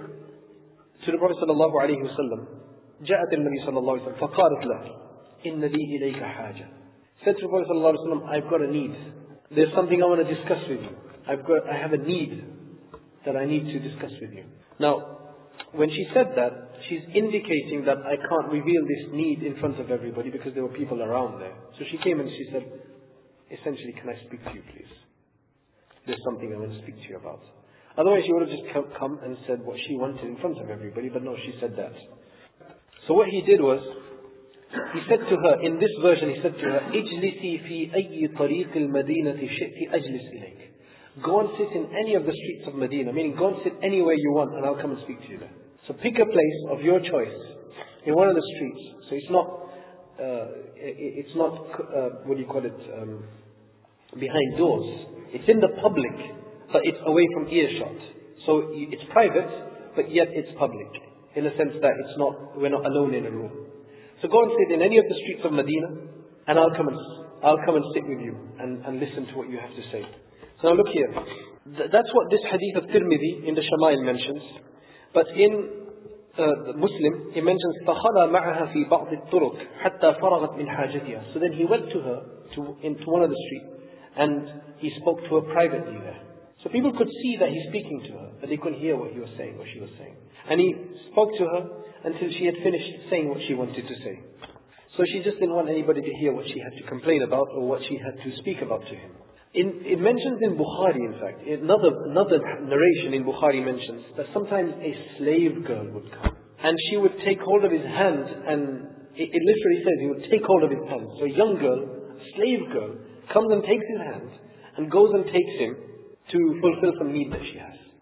to the Prophet sallallahu alayhi wa sallam. جاءت النبي صلى الله عليه وسلم فقالت له إن لي إليك حاجة. Said to the Prophet sallallahu alayhi wa sallam, I've got a need. There's something I want to discuss with you. I've got, I have a need that I need to discuss with you. Now, when she said that, she's indicating that I can't reveal this need in front of everybody because there were people around there. So she came and she said, essentially, can I speak to you, please? There's something I want to speak to you about. Otherwise, she would have just come and said what she wanted in front of everybody, but no, she said that. So what he did was, he said to her, in this version, he said to her, اجلسي في أي طريق المدينة شئت أجلس إليك. Go and sit in any of the streets of Medina, meaning go and sit anywhere you want and I'll come and speak to you there. So pick a place of your choice in one of the streets. So it's not, uh, it, it's not, uh, what do you call it, um, behind doors. It's in the public, but it's away from earshot. So it's private, but yet it's public. In a sense that it's not, we're not alone in a room. So go and sit in any of the streets of Medina, and I'll come and, I'll come and sit with you and, and listen to what you have to say. So now look here. Th- that's what this hadith of Tirmidhi in the Shama'il mentions. But in uh, Muslim, he mentions فَخَلَى مَعَهَا فِي بَعْضِ الطُّرُقِ حَتَّى فَرَغَتْ مِنْ حَاجَتِهَا. So then he went to her, to into one of the streets, and he spoke to her privately there. So people could see that he's speaking to her, but they couldn't hear what he was saying, what she was saying. And he spoke to her until she had finished saying what she wanted to say. So she just didn't want anybody to hear what she had to complain about or what she had to speak about to him. In, it mentions in Bukhari, in fact, another, another narration in Bukhari mentions that sometimes a slave girl would come and she would take hold of his hand, and it, it literally says he would take hold of his hand. So a young girl, a slave girl, comes and takes his hand and goes and takes him to fulfill some need that she has.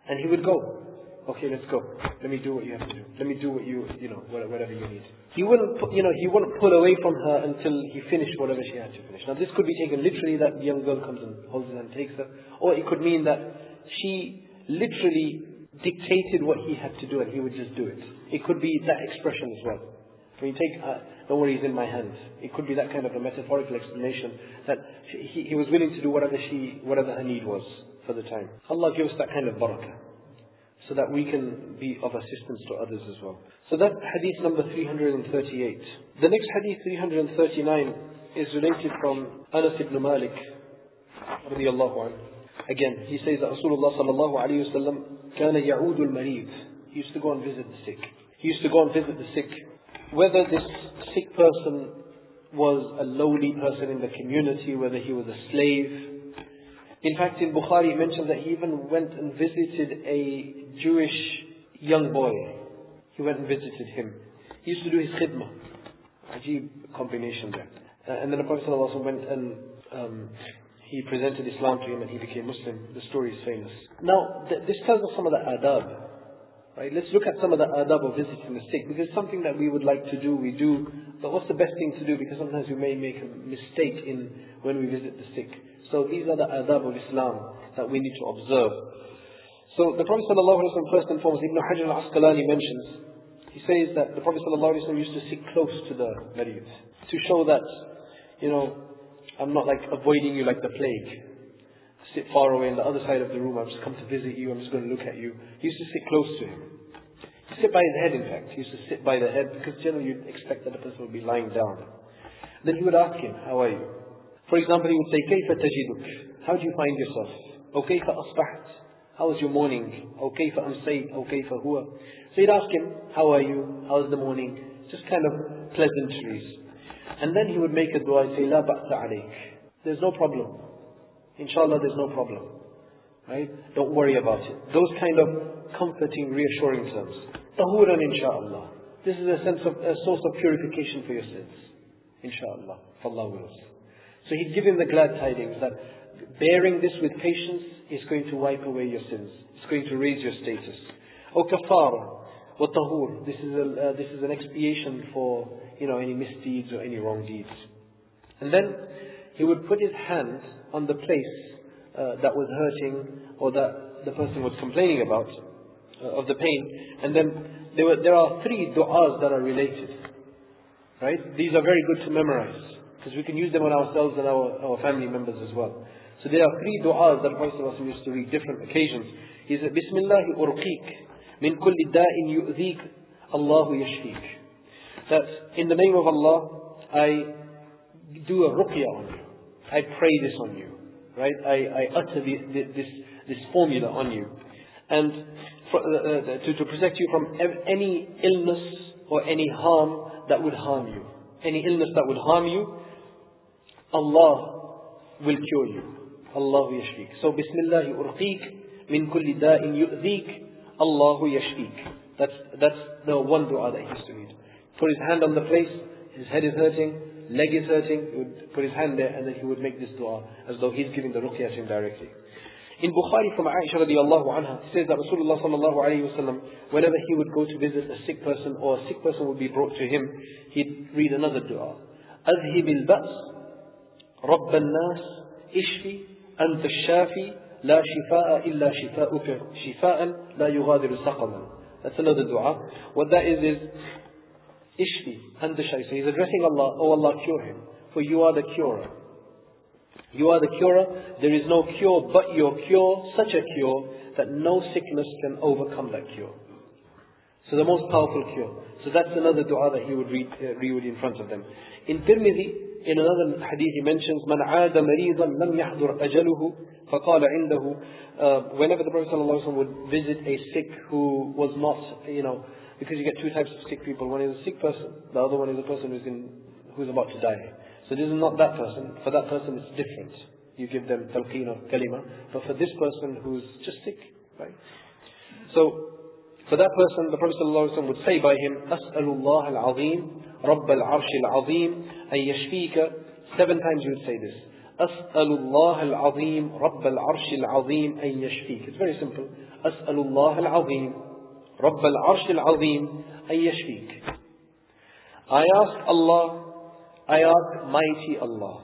And he would go. Okay, let's go. Let me do what you have to do. Let me do what you, you know, whatever you need. He wouldn't, pu- you know, he wouldn't pull away from her until he finished whatever she had to finish. Now this could be taken literally that the young girl comes and holds her and takes her. Or it could mean that she literally dictated what he had to do and he would just do it. It could be that expression as well. When you take, uh, don't worry, he's in my hand. It could be that kind of a metaphorical explanation that she, he, he was willing to do whatever she, whatever her need was for the time. Allah gives us that kind of barakah, so that we can be of assistance to others as well. So that's hadith number three hundred thirty-eight. The next hadith, three hundred thirty-nine, is related from Anas ibn Malik radiyallahu anhu. Again, he says that Rasulullah sallallahu alayhi wa sallam كان يعود المريض. He used to go and visit the sick. He used to go and visit the sick. Whether this sick person was a lowly person in the community, whether he was a slave. In fact, in Bukhari, he mentioned that he even went and visited a Jewish young boy. He went and visited him. He used to do his khidmah. Ajib combination there. Uh, and then the Prophet ﷺ went and um, he presented Islam to him and he became Muslim. The story is famous. Now, th- this tells us some of the adab. Right? Let's look at some of the adab of visiting the sick, because it's something that we would like to do, we do. But what's the best thing to do? Because sometimes we may make a mistake in when we visit the sick. So these are the adab of Islam that we need to observe. So the Prophet ﷺ, first and foremost, Ibn Hajar al-Asqalani mentions, he says that the Prophet ﷺ used to sit close to the marid, to show that, you know, I'm not like avoiding you like the plague. Sit far away on the other side of the room, I've just come to visit you, I'm just going to look at you. He used to sit close to him. He sit by his head, in fact. He used to sit by the head, because generally you'd expect that the person would be lying down. Then he would ask him, how are you? For example, he would say, كيف تجدك? How do you find yourself? أو كيف أصبحت? How was your morning? أو كيف أمسيت? أو كيف هو? So he'd ask him, how are you? How's the morning? Just kind of pleasantries. And then he would make a dua and say, لا بأس عليك. There's no problem. Inshallah, there's no problem. Right? Don't worry about it. Those kind of comforting, reassuring terms. Tahuran inshallah. This is a sense of, a source of purification for your sins. Inshallah. If Allah wills. So he'd give him the glad tidings that bearing this with patience is going to wipe away your sins. It's going to raise your status. O kafara, wa tahur. This is a, uh, this is an expiation for, you know, any misdeeds or any wrong deeds. And then he would put his hand on the place uh, that was hurting or that the person was complaining about uh, of the pain. And then there were there are three du'as that are related. Right? These are very good to memorize, because we can use them on ourselves and our, our family members as well. So there are three du'as that the Prophet ﷺ used to read different occasions. He said, Bismillahi urqiq min kulli da'in yu'dhik Allahu yashfik. That in the name of Allah, I do a ruqya on you. I pray this on you. Right? I, I utter the, the, this, this formula on you. And for, uh, uh, to, to protect you from any illness or any harm that would harm you. Any illness that would harm you, Allah will cure you. Allahu yashfik. So, Bismillahi urqiq min kulli da'in yu'dhik Allahu yashfik. That's, that's the one dua that he used to read. Put his hand on the place, his head is hurting, leg is hurting, he would put his hand there and then he would make this dua as though he's giving the ruqyah to him directly. In Bukhari from Aisha radiallahu anha, it says that Rasulullah sallallahu alayhi wa sallam, whenever he would go to visit a sick person or a sick person would be brought to him, he'd read another dua. أذهب البأس رب الناس اشفي أنت الشافي لا شفاء إلا شفاءك شفاء لا يغادر سقما. That's another dua. What that is is Ishfi and the Shai. So he's addressing Allah, oh Allah, cure him. For you are the curer. You are the curer. There is no cure but your cure, such a cure that no sickness can overcome that cure. So the most powerful cure. So that's another dua that he would read, uh, read in front of them. In Tirmidhi, in another hadith, he mentions, من عاد مريضا لم يحضر أجله فقال عنده. Uh, whenever the Prophet ﷺ would visit a sick who was not, you know, because you get two types of sick people. One is a sick person, the other one is a person who's in, who's about to die. So this is not that person. For that person it's different. You give them talqeen of kalima. But for this person who's just sick, right? So for that person, the Prophet ﷺ would say by him, أسأل الله العظيم رب العرش العظيم أن يشفيك. Seven times you would say this. أسأل الله العظيم رب العرش العظيم أن يشفيك. It's very simple. أسأل الله العظيم رب العرش العظيم أن يشفيك. I ask Allah, I ask mighty Allah.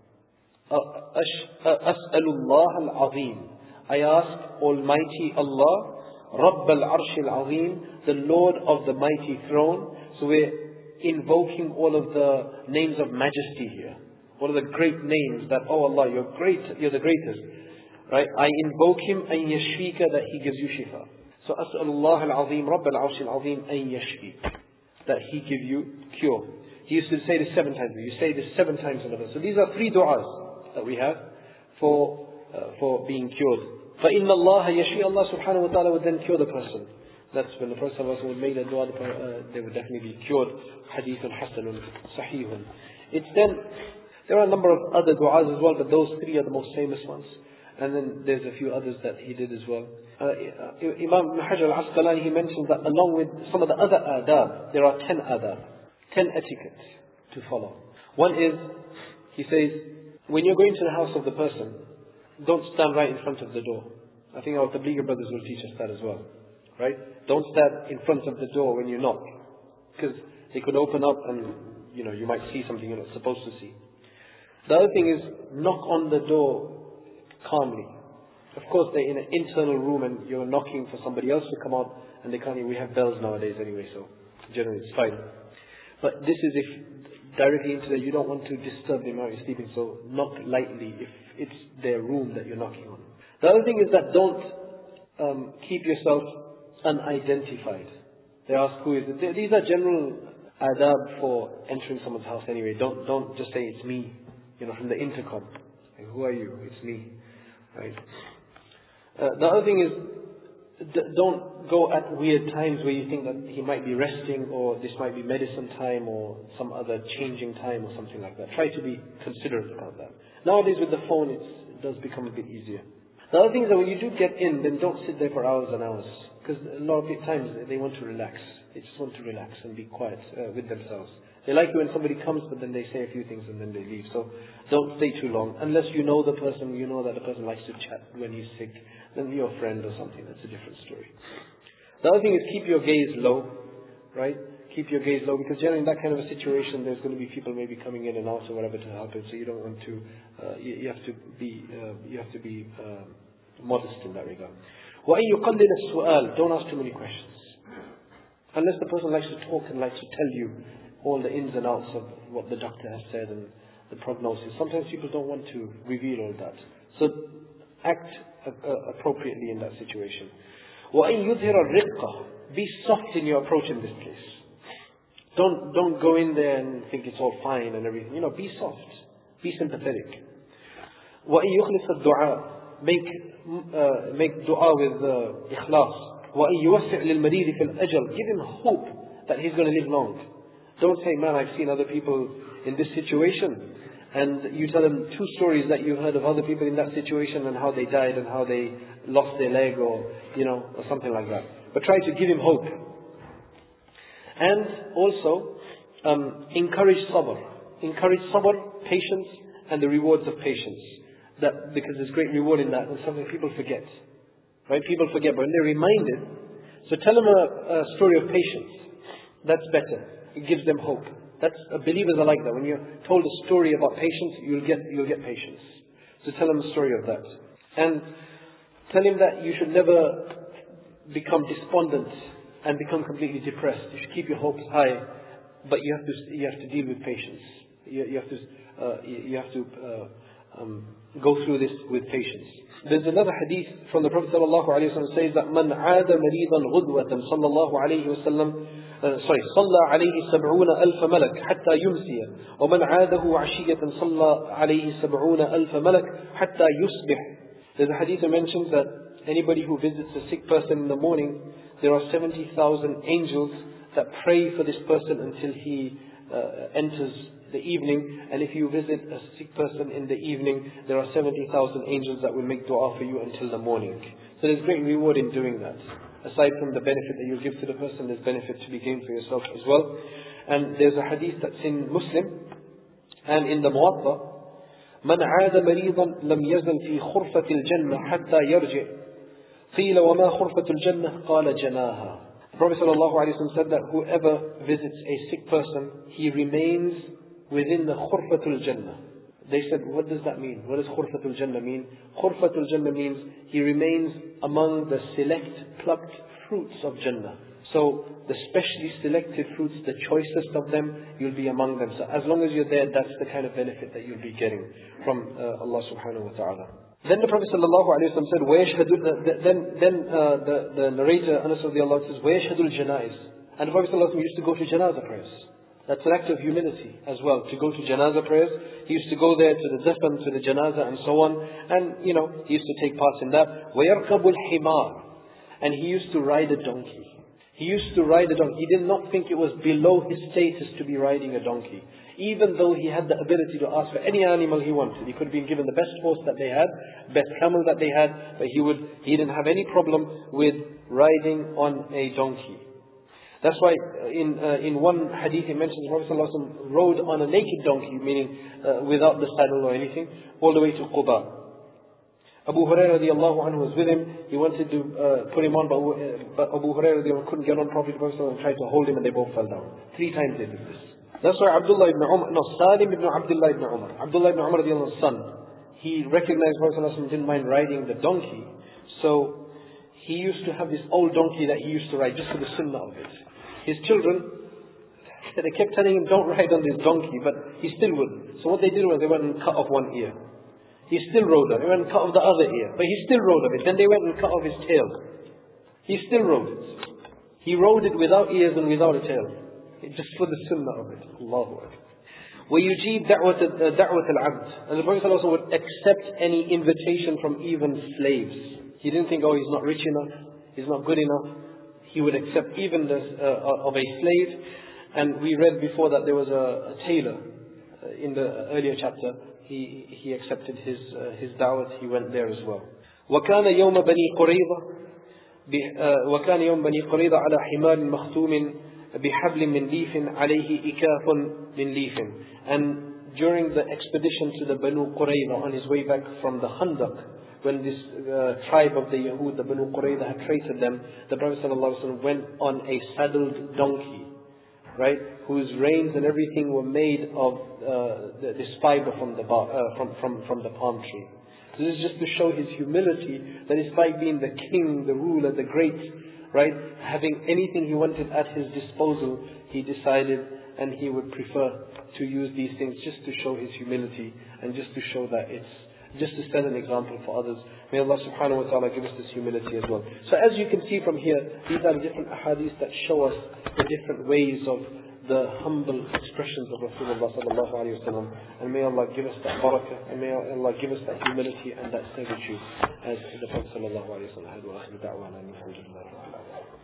أسأل الله العظيم. I ask Almighty Allah, رب العرش العظيم, the Lord of the mighty throne. So we're invoking all of the names of majesty here. All of the great names that, oh Allah, you're great, you're the greatest. Right? I invoke Him, أن يشفيك, that He gives you shifa. So أسأل الله العظيم رب العرش العظيم أن يشفيك, that He give you cure. He used to say this seven times. You say this seven times in a verse. So these are three du'as that we have for uh, for being cured. فَإِنَّ اللَّهَ يَشْفِي, Allah subhanahu wa ta'ala would then cure the person. That's when the Prophet would make a dua, uh, they would definitely be cured. Hadithun hasanun sahihun. It's then, there are a number of other du'as as well, but those three are the most famous ones. And then there's a few others that he did as well. Uh, Imam Ibn Hajar al-Asqalani, he mentions that along with some of the other adab, there are ten adab, ten etiquettes to follow. One is, he says, when you're going to the house of the person, don't stand right in front of the door. I think our Tablighi brothers will teach us that as well. Right? Don't stand in front of the door when you knock, because they could open up and, you know, you might see something you're not supposed to see. The other thing is, knock on the door calmly. Of course, they're in an internal room and you're knocking for somebody else to come out, and they can't even, we have bells nowadays anyway, so generally it's fine. But this is if directly into there, you don't want to disturb them while you're sleeping, so knock lightly if it's their room that you're knocking on. The other thing is that don't um, keep yourself unidentified. They ask who is it. These are general adab for entering someone's house anyway. Don't don't just say it's me, you know, from the intercom. Like, who are you? It's me. Right? Uh, the other thing is, d- don't go at weird times where you think that he might be resting, or this might be medicine time, or some other changing time, or something like that. Try to be considerate about that. Nowadays with the phone, it's, it does become a bit easier. The other thing is that when you do get in, then don't sit there for hours and hours, because a lot of times they want to relax. They just want to relax and be quiet uh, with themselves. They like it when somebody comes, but then they say a few things and then they leave. So don't stay too long. Unless you know the person, you know that the person likes to chat when he's sick, then you're a friend or something. That's a different story. The other thing is, keep your gaze low, right? Keep your gaze low, because generally in that kind of a situation, there's going to be people maybe coming in and out or whatever to help him. So you don't want to. Uh, you, you have to be. Uh, you have to be uh, modest in that regard. وَأَن يُقَلِّلَ السُّؤَالِ, don't ask too many questions. Unless the person likes to talk and likes to tell you all the ins and outs of what the doctor has said and the prognosis. Sometimes people don't want to reveal all that. So act uh, appropriately in that situation. وَأَن يُظْهِرَ الرِّقَّةِ, be soft in your approach in this case. Don't don't go in there and think it's all fine and everything. You know, be soft. Be sympathetic. وَأَن يُخْلِصَ الدُّعَاء, make uh, make dua with uh, ikhlas. وَأَن يُوَسِّعْ لِلْمَرِيضِ فِي الْأَجَلِ, give him hope that he's going to live long. Don't say, man, I've seen other people in this situation, and you tell them two stories that you've heard of other people in that situation and how they died and how they lost their leg, or, you know, or something like that. But try to give him hope. And also, um, encourage sabr. Encourage sabr, patience, and the rewards of patience. That, because there's great reward in that, and something people forget. Right? People forget, but when they're reminded, so tell them a, a story of patience. That's better. It gives them hope. That's, uh, believers are like that. When you're told a story about patience, you'll get you'll get patience. So tell them a story of that, and tell him that you should never become despondent and become completely depressed. You should keep your hopes high, but you have to you have to deal with patience. You, you have to uh, you have to uh, um, go through this with patience. There's another hadith from the Prophet sallallahu alaihi wasallam says that man aada maridan ghudwatan sallallahu alaihi wasallam sorry صلى عليه سبعون ألف ملك حتى يمسي ومن عاده عشية صلى عليه سبعون ألف ملك حتى يصبح. There's a hadith that mentions that anybody who visits a sick person in the morning, there are seventy thousand angels that pray for this person until he uh, enters the evening. And if you visit a sick person in the evening, there are seventy thousand angels that will make dua for you until the morning. So there's great reward in doing that. Aside from the benefit that you give to the person, there's benefit to be gained for yourself as well. And there's a hadith that's in Muslim and in the Muwatta. من عاد مريضا لم يزل في خرفة الجنة حتى يرجع قِيلَ وَمَا خُرْفَةُ الْجَنَّةِ قَالَ جَنَاهَا. The Prophet ﷺ said that whoever visits a sick person, he remains within the khurfatul jannah. They said, what does that mean? What does khurfatul jannah mean? Khurfatul jannah means he remains among the select plucked fruits of Jannah. So the specially selected fruits, the choicest of them, you'll be among them. So as long as you're there, that's the kind of benefit that you'll be getting from uh, Allah subhanahu wa ta'ala. Then the Prophet sallallahu alayhi wa sallam said, وَيَشْهَدُ Then, then uh, the, the narrator, Anas radiallahu anhu, says, وَيَشْهَدُ الْجَنَائِزِ And the Prophet sallallahu alayhi wa sallam used to go to janazah prayers. That's an act of humility as well, to go to janazah prayers. He used to go there to the dafn, to the janazah and so on. And, you know, he used to take part in that. وَيَرْكَبُ الْحِمَارِ And he used to ride a donkey. He used to ride a donkey. He did not think it was below his status to be riding a donkey. Even though he had the ability to ask for any animal he wanted. He could have been given the best horse that they had, best camel that they had, but he would he didn't have any problem with riding on a donkey. That's why in uh, in one hadith it mentions the Prophet ﷺ rode on a naked donkey, meaning uh, without the saddle or anything, all the way to Quba. Abu Hurairah radiallahu anhu was with him. He wanted to uh, put him on, but, uh, but Abu Hurairah radiallahu anhu couldn't get on properly. The Prophet ﷺ tried to hold him and they both fell down. Three times they did this. That's why Abdullah ibn Umar, no, Salim ibn Abdullah ibn Umar, Abdullah ibn Umar radiallahu anhu's son, he recognized the Prophet ﷺ didn't mind riding the donkey. So he used to have this old donkey that he used to ride just for the sunnah of it. His children, they kept telling him, don't ride on this donkey, but he still wouldn't. So what they did was they went and cut off one ear. He still rode on it. They went and cut off the other ear, but he still rode on it. Then they went and cut off his tail. He still rode it. He rode it without ears and without a tail. Just for the sunnah of it. Allahu Akbar. وَيُجِيبْ دَعْوَةَ الْعَبْدِ And the Prophet ﷺ would accept any invitation from even slaves. He didn't think, oh, he's not rich enough, he's not good enough. He would accept even the, uh, of a slave. And we read before that there was a, a tailor uh, in the earlier chapter. He he accepted his uh, his da'wat. He went there as well. وَكَانَ يَوْمَ بَنِي قُرَيْظَةَ وَكَانَ يَوْمَ بَنِي قُرَيْظَةَ عَلَى حِمَارٍ مَخْتُومٍ بِحَبْلٍ مِّن لِيفٍ عَلَيْهِ إِكَافٌ مِّن لِيفٍ And during the expedition to the Banu Qurayza on his way back from the Khandaq, when this uh, tribe of the Yahud, the Banu Qurayza, had traited them, the Prophet ﷺ went on a saddled donkey, right, whose reins and everything were made of uh, this fiber from the bar, uh, from from from the palm tree. So this is just to show his humility, that despite being the king, the ruler, the great, right, having anything he wanted at his disposal, he decided and he would prefer to use these things just to show his humility and just to show that it's just to set an example for others. May Allah subhanahu wa ta'ala give us this humility as well. So as you can see from here, these are different ahadith that show us the different ways of the humble expressions of Rasulullah sallallahu alayhi wa sallam. And may Allah give us that barakah, and may Allah give us that humility and that servitude as the Prophet sallallahu alayhi wa sallam had.